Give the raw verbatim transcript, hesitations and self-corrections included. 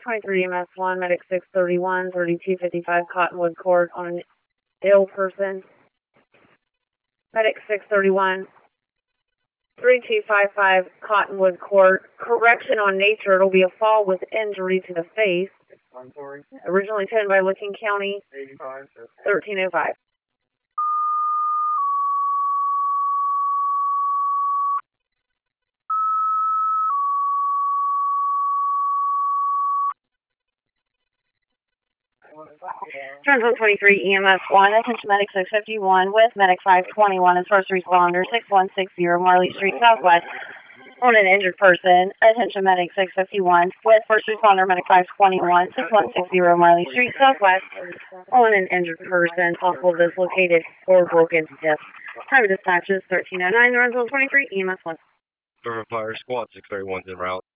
twenty-three E M S one, Medic six thirty-one, thirty-two fifty-five Cottonwood Court on an ill person. Medic six thirty-one, thirty-two fifty-five Cottonwood Court. Correction on nature, it'll be a fall with injury to the face. I'm sorry. Originally attended by Licking County, eighty-five. thirteen oh five. Transfer twenty-three E M S one, attention Medic six fifty-one with Medic five twenty-one as first responder, six one six zero Marley Street Southwest on an injured person. Attention Medic six fifty-one with first responder Medic five twenty-one, six one six zero Marley Street Southwest on an injured person, possible dislocated or broken hip. Time of dispatch is thirteen oh nine, the rental twenty-three E M S one. River Fire Squad six thirty-one is en route.